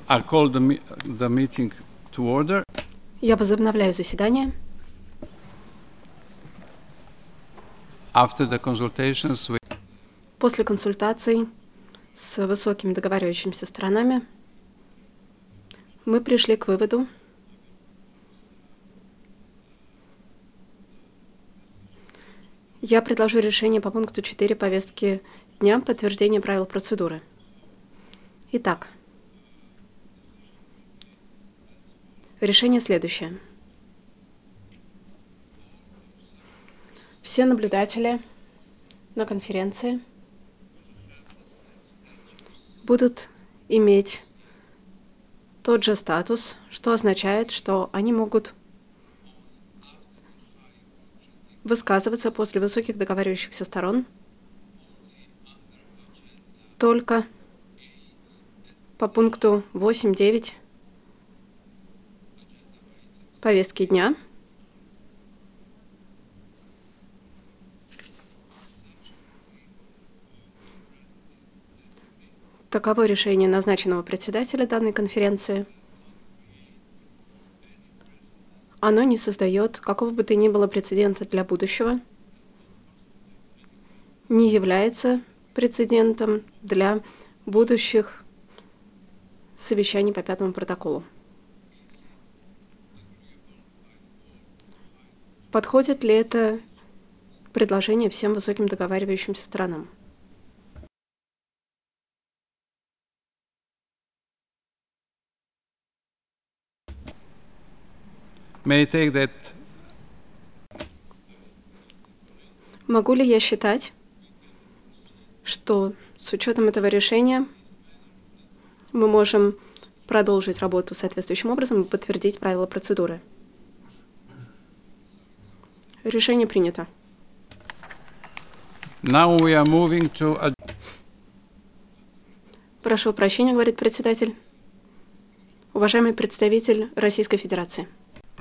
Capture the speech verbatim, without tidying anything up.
I call the, me the meeting to order. Я возобновляю заседание. After the consultations with... После консультаций с высокими договаривающимися сторонами мы пришли к выводу, я предложу решение по пункту четыре повестки дня подтверждение правил процедуры. Итак, решение следующее. Все наблюдатели на конференции будут иметь тот же статус, что означает, что они могут высказываться после высоких договаривающихся сторон только по пункту восемь девять повестки дня. Таково решение назначенного председателя данной конференции. Оно не создает какого бы то ни было прецедента для будущего, не является прецедентом для будущих совещаний по пятому протоколу. Подходит ли это предложение всем высоким договаривающимся сторонам? May I take that... Могу ли я считать, что с учетом этого решения мы можем продолжить работу соответствующим образом и подтвердить правила процедуры? Решение принято. Now we are moving to... Прошу прощения, говорит председатель. Уважаемый представитель Российской Федерации.